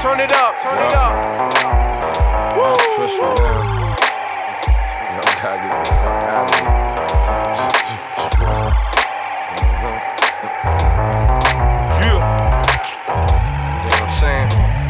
Turn it up, turn it up. Woo! Official, man. Y'all gotta get the fuck out of here. Yeah. You know what I'm saying?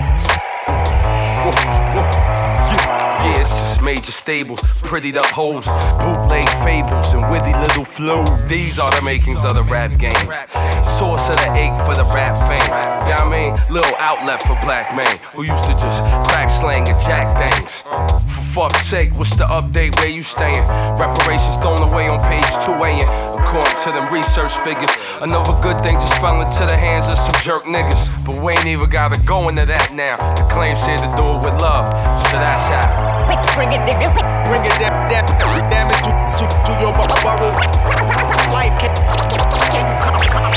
Yeah, it's just major stables, prettied up hoes, bootleg fables, and witty little flow. These are the makings of the rap game. Source of the egg for the rap fame. You know what I mean? Little outlet for black men who used to just crack slang and jack things. For fuck's sake, what's the update? Where you staying? Reparations thrown away on page 2 ain't. According to them research figures, another good thing just fell into the hands of some jerk niggas. But we ain't even gotta go into that now. The claim said to do it with love, so that's how. Bring it damage to your borough. Life can you come.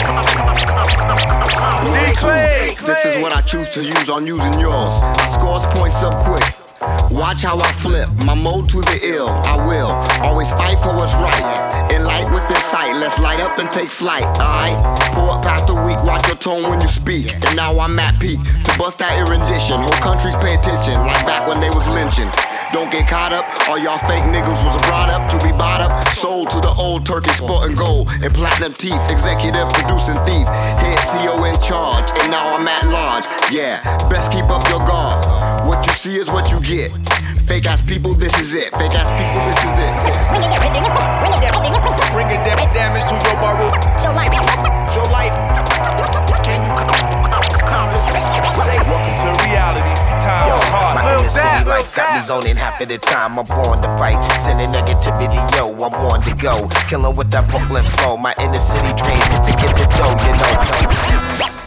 This is what I choose to use on using yours. I scores points up quick. Watch how I flip, my mode to the ill. I will always fight for what's right. In light with insight, let's light up and take flight. Alright, pour up past the week, watch your tone when you speak. And now I'm at peak to bust that rendition. Whole countries pay attention, like back when they was lynching. Don't get caught up, all y'all fake niggas was brought up to be bought up. Sold to the old turkey sporting gold and platinum teeth. Executive producing thief, head CO in charge, and now I'm at large. Yeah, best keep up your guard. What you see is what you get. Fake ass people, this is it. Fake ass people, this is it. Bring it damage to your borough. Your life. Can you come? Welcome to reality. See time is hard. My inner city life got me zoning half of the time. I'm born to fight, sending negativity, yo, I'm on to go. Killing with that Brooklyn flow. My inner city dreams is to get the dough, you know.